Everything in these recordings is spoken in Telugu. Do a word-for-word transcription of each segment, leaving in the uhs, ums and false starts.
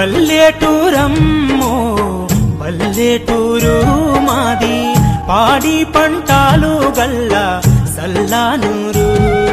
పల్లెటూరమ్మో పల్లెటూరు మాది పాడి పంటలు గల్ల సల్లానూరు.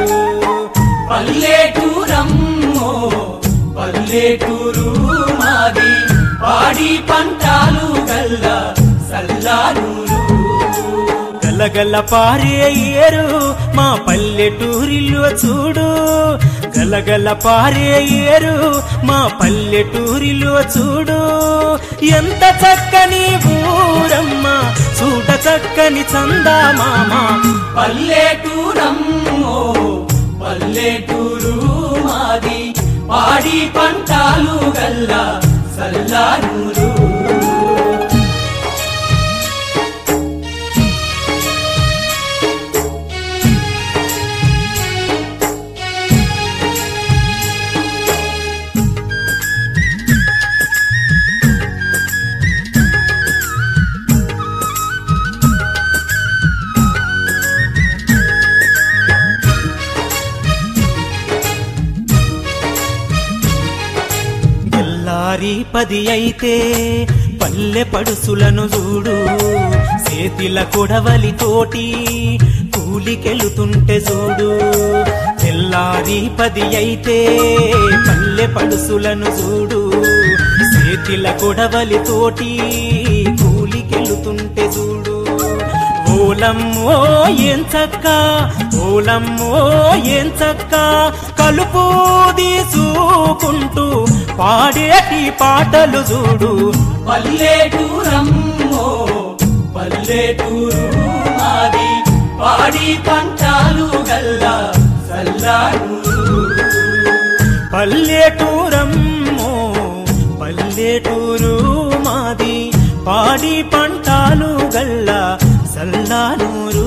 పల్లెటూరమ్మో పల్లెటూరు మాది పాడి పంటలు గల్ల సల్లానూరు. గలగల పారే ఏరు మా పల్లెటూరిలో చూడు, గలగల పారే ఏరు మా పల్లెటూరిలో చూడు. ఎంత చక్కని ఊరమ్మ చూడ చక్కని చందమామ. పల్లెటూరమ్మో పల్లెటూరు మాది పాడి పంటలు గల్ల సల్లానూరు. పది అయితే పల్లె పడుసులను చూడు, చేతిల కొడవలి తోటి కూలికెళుతుంటే చూడు. తెల్లారి పది అయితే పల్లె పడుసులను చూడు, చేతిల కొడవలి తోటి కూలికెళుతుంటే చూడు. ఓలమ్మో ఏం చక్క ఓలమ్మో ఏం చక్క కలుపు తీసుకుంటూ పాడేటి పాటలు చూడు. పల్లెటూరమ్మో పల్లెటూరు మాది పాడి పంటలు గల్ల సల్లానూరు. పల్లెటూరమ్మో పల్లెటూరు మాది పాడి పంటలు గల్ల సల్లానూరు.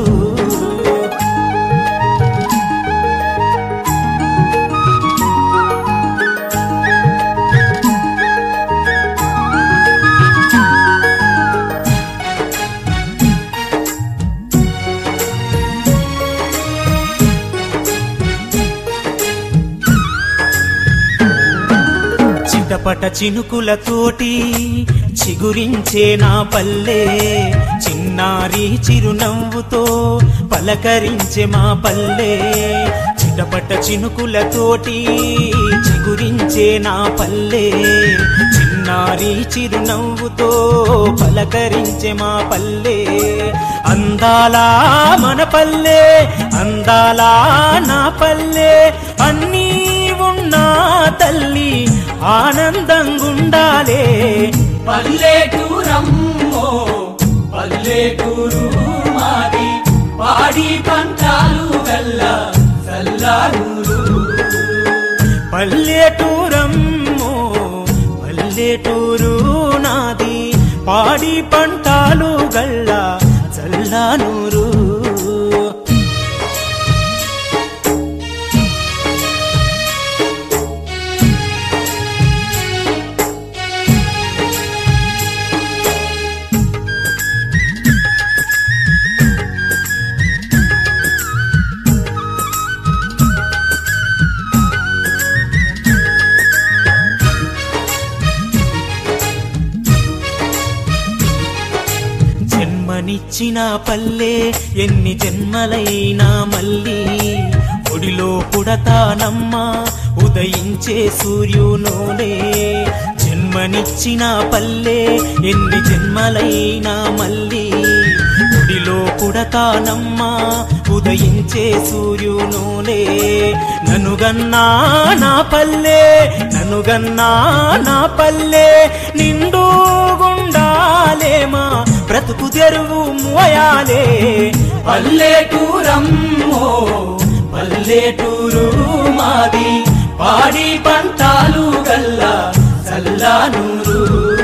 చిటపట చినుకులతోటి చిగురించే నా పల్లె, చిన్నారి చిరునవ్వుతో పలకరించే మా పల్లె. చిటపట చినుకులతోటి చిగురించే నా పల్లె, చిన్నారి చిరునవ్వుతో పలకరించే మా పల్లె. అందాలా మన పల్లె అందాలా నా పల్లె, అన్నీ ఉన్నా తల్లి ఆనందంగుండాలే. పల్లెటూరమ్మో పల్లెటూరు మాది పాడి పంటలు గల్ల సల్లానూరు. పల్లెటూరమ్మో పల్లెటూరు నాది పాడి పంటలు గల్ల సల్లానూరు. జన్మనిచ్చిన పల్లె ఎన్ని జన్మలైనా మళ్ళీ ఒడిలో పుడతానమ్మా ఉదయించే సూర్యునోలే. జన్మనిచ్చిన పల్లె ఎన్ని జన్మలైనా మళ్ళీ ఒడిలో పుడతానమ్మా ఉదయించే సూర్యునోలే. ననుగన్నా నా పల్లె ననుగన్నా నా పల్లె నిండు గుండాలేమా బ్రతుకు తెరువు మోయాలే. పల్లెటూరమ్మో పల్లెటూరు మాది పాడి పంటలు గల్ల సల్లానూరు.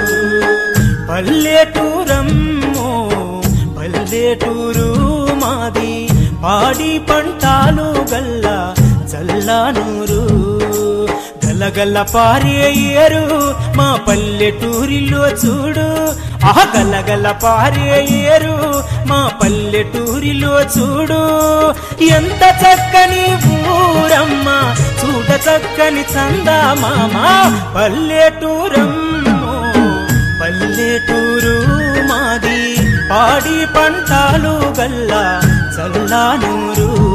పల్లెటూరమ్మో పల్లెటూరు మాది పాడి పంటలు గల్ల సల్లానూరు. గలగల పారే ఏరు మా పల్లెటూరిలో చూడు, ఆ గలగల పారే ఏరు మా పల్లెటూరిలో చూడు. ఎంత చక్కని ఊరమ్మ చూడ చక్కని చందమామ పల్లెటూరమ్మ. పల్లెటూరు మాది పాడి పంటలు గల్లా చల్లానూరు